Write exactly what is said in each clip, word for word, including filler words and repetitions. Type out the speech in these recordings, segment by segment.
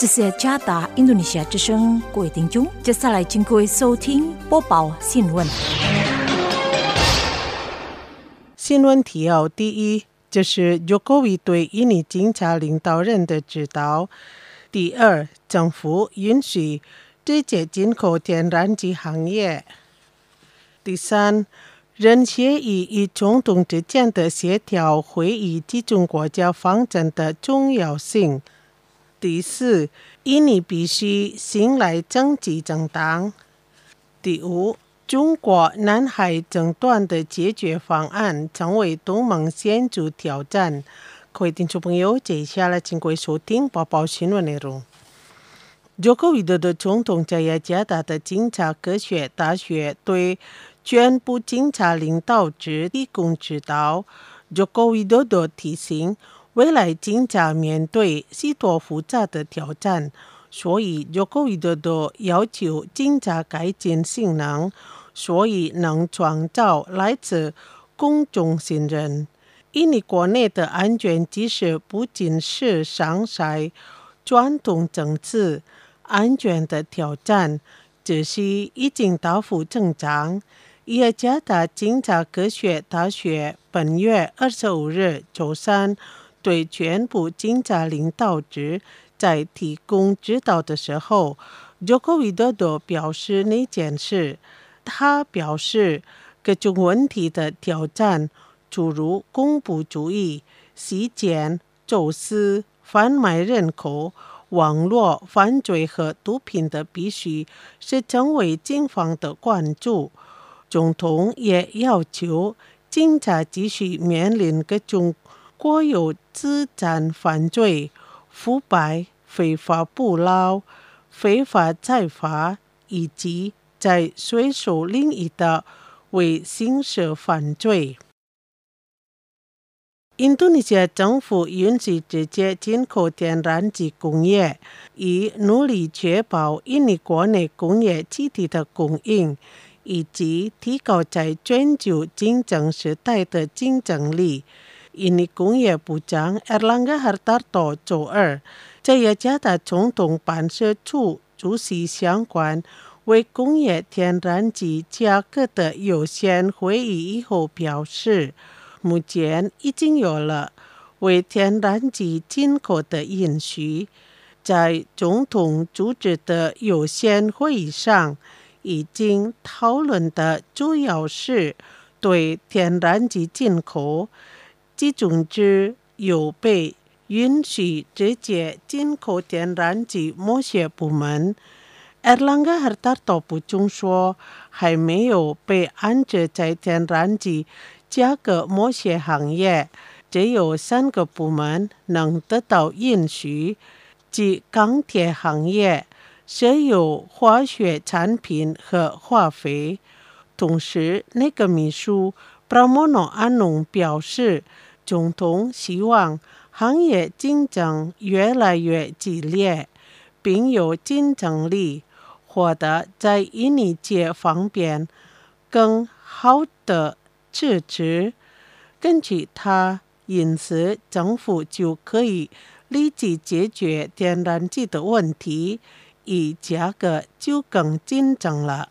这是加达印度尼西亚之声，各位听众，接下来请各位收听播报新闻。 新闻提要：第一，这是 Jokowi 对印尼警察领导人的指导；第二，政府允许直接进口天然气行业；第三，人协议与总统之间的协调会议集中国家方针的重要性。第四，印尼必须信赖经济政党。第五，中国南海争端的解决方案成为东盟显著挑战。各位听众朋友，接下来请各位收听播报新闻内容。Joko Widodo 总统在雅加达的警察科学大学对全部警察领导职提供指导。Joko Widodo 提醒，未来警察面对许多复杂的挑战，所以 Joko Widodo 要求警察改进性能，所以能创造来自公众信任。印尼国内的安全其实不仅是伤害传统政治安全的挑战，只是已经大幅增长。雅加达警察科学大学本月二十五日周三对全部警察领导职在提供指导的时候， Joko Widodo 表示那件事。他表示，各种问题的挑战，诸如恐怖主义、洗钱、走私、贩卖人口、网络犯罪和毒品的必须是成为警方的关注。总统也要求警察继续面临各种国有资产犯罪、腐败、非法捕捞、非法采伐以及在税收领域的为刑事犯罪。印度尼西亚政府允许直接进口天然气工业，以努力确保印尼国内工业气体的供应，以及提高在全球竞争时代的竞争力。印尼工业部长 Erlangga Hartarto 周二在雅加达总统办事处出席相关为工业天然气价格的有限会议以后表示，目前已经有了为天然气进口的允许。在总统主持的有限会议上，已经讨论的主要是对天然气进口，集中至有被允许直接进口天然气某些部门。Erlangga Hartarto 补充说，还没有被安置在天然气价格某些行业，只有三个部门能得到允许，即钢铁行业、石油化学产品和化肥。同时，那个秘书 Pramono Anung 表示，总统希望行业竞争越来越激烈，并有竞争力，获得在印尼这方面更好的支持。根据他，因此政府就可以立即解决天然气的问题，以价格就更竞争了。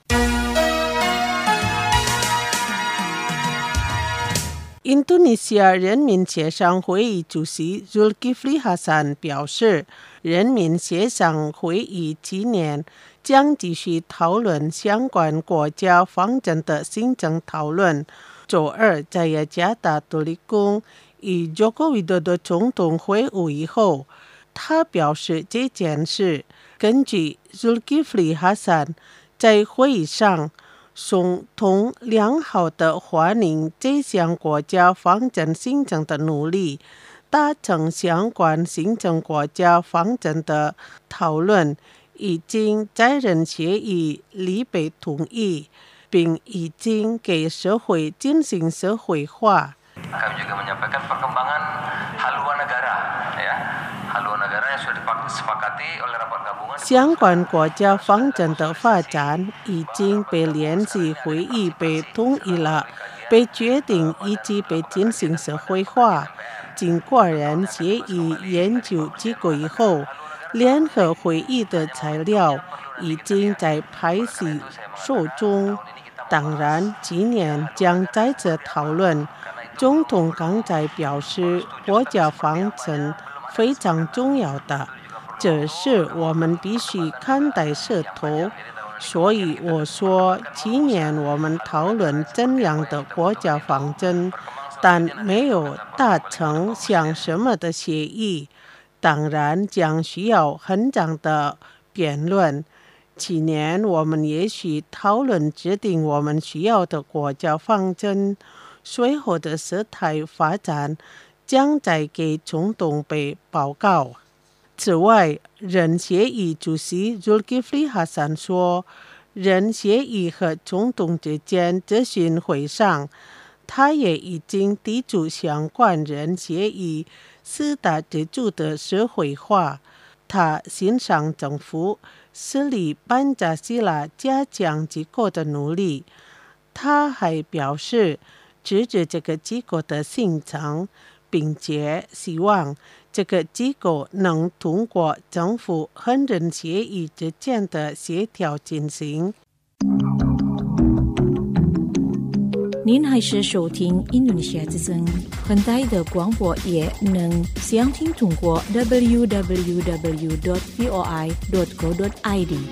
印度尼西亚人民协商会议主席 Zulkifli Hasan 表示，人民协商会议今年将继续讨论相关国家方针的行政讨论。周二在雅加达独立宫与 Joko Widodo 总统会晤以后，他表示这件事。根据 Zulkifli Hasan 在会议上总统良好的欢迎这项国家方针行政的努力，达成相关行政国家方针的讨论已经在人协议里被同意，并已经给社会进行社会化。 Kami juga menyampaikan perkembangan haluan negara, ya, haluan negara yang sudah disepakati oleh rapat gabungan. 相关国家方针的发展已经被联席会议被同意了，被决定以及被进行社会化。经过人协议研究结果以后， 联合会议的材料已经在拍洗手中，当然今年将再次讨论。总统刚才表示，国家方针非常重要的，这是我们必须看待势头。所以我说，今年我们讨论怎样的国家方针，但没有达成像什么的协议，当然将需要很长的辩论。今年我们也许讨论制定我们需要的国家方针，随后的事态发展将再给总统被报告。此外，人协议主席 Zulkifli Hasan 说，人协议和总统之间咨询会上，他也已经提出相关人协议四大支柱的社会化。他欣赏政府设立班扎西拉加强机构的努力。他还表示支持这个机构的形成，并且希望这个机构能通过政府和人协议之间的协调进行。 您还是收听印度尼西亚之声，很大的广播也能详听通过 double-u double-u double-u dot v o i dot co dot i d。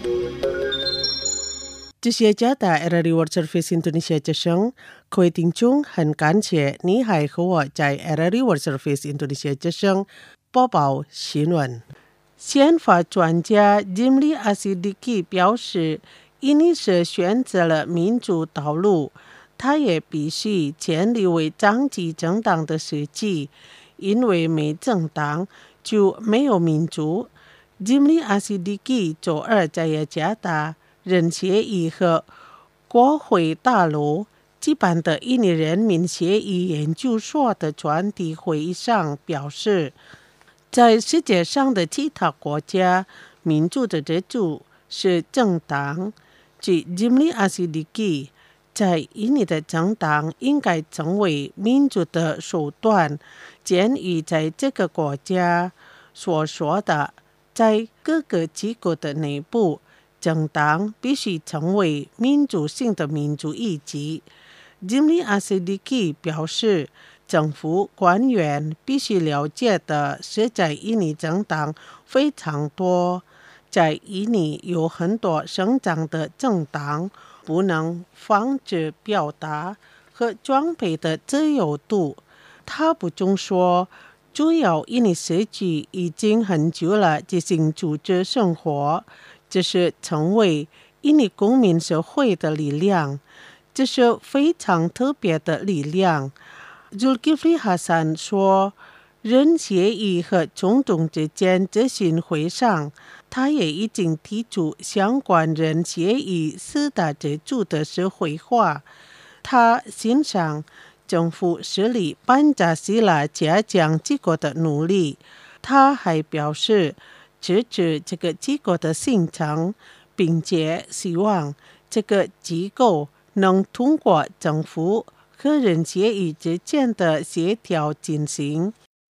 这些家的 R R I World Service Indonesia 之声，各位听众，很感谢你还和我在 R R I World Service Indonesia 之声播报新闻。宪法专家 Jimli Asidiki 表示，印尼是选择了民主道路，他也必须建立为长期政党的实际，因为没政党就没有民主。Jimli Asidiki 周二在雅加达人协议和国会大楼举办的印尼人民协议研究所的专题会议上表示，在世界上的其他国家，民主的支柱是政党。据 Jimli Asidiki， 在印尼的政党应该成为民主的手段。鉴于在这个国家所说的，在各个机构的内部，政党必须成为民主性的民主意志。Jimli Asidiki 表示，政府官员必须了解的是，在印尼政党非常多，在印尼有很多生长的政党，不能防止表达和装备的自由度。他补充说，主要印尼社区已经很久了进行组织生活，这是成为印尼公民社会的力量，这是非常特别的力量。Zulkifli Hasan 说，人协议和总统之间咨询会上，他也已经提出相关人协议四大支柱的社会化。他欣赏政府设立班扎西拉加强机构的努力。他还表示支持这个机构的形成，并且希望这个机构能通过政府和人协议之间的协调进行。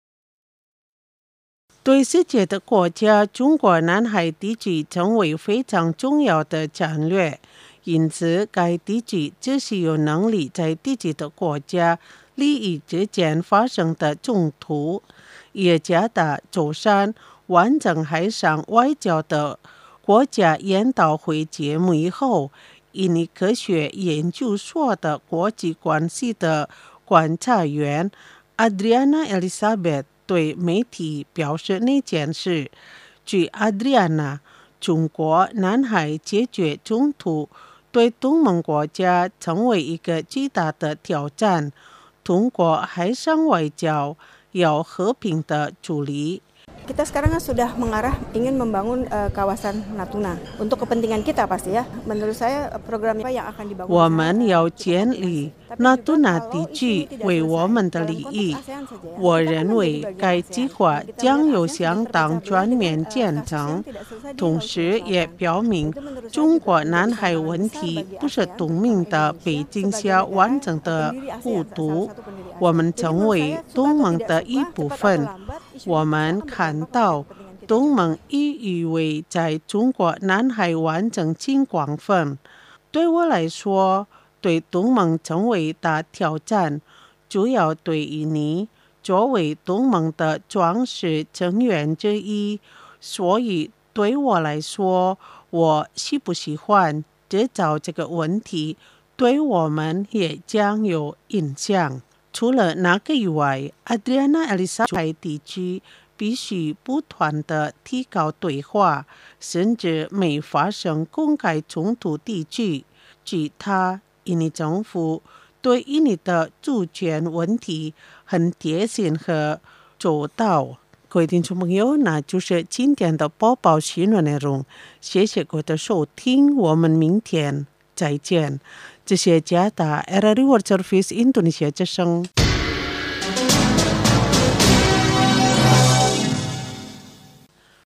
对世界的国家，中国南海地区成为非常重要的战略，因此该地区只是有能力在地区的国家利益之间发生的冲突。雅加达周三完成海上外交的国家研讨会节目以后，印尼科学研究所的国际关系的观察员 Adriana Elizabeth 对媒体表示那件事。据 Adriana， 中国南海解决冲突对东盟国家成为一个巨大的挑战，通过海上外交要和平的处理。 Kita sekarang sudah mengarah ingin membangun uh, kawasan Natuna untuk kepentingan kita pasti ya. Menurut saya program yang akan dibangun. 我们要建立纳杜纳地区为我们的利益。我认为该计划将有相当全面建成，同时也表明中国南海问题不是东盟的北京下完整的孤独，我们成为东盟的一部分。我们看到东盟以以为在中国南海完整性广泛。对我来说，对东盟成为大挑战，主要对于你作为东盟的壮实成员之一，所以对我来说，我喜不喜欢制造这个问题，对我们也将有影响。除了那个以外，阿德里安娜·艾丽莎海地区必须不断地提高对话，甚至没发生公开冲突地区，据他印尼政府对印尼的主权问题很贴心和周到。各位听众朋友，那就是今天的播报新闻内容，谢谢各位的收听，我们明天再见。这是加拿大 R R I World Service Indonesia 之声。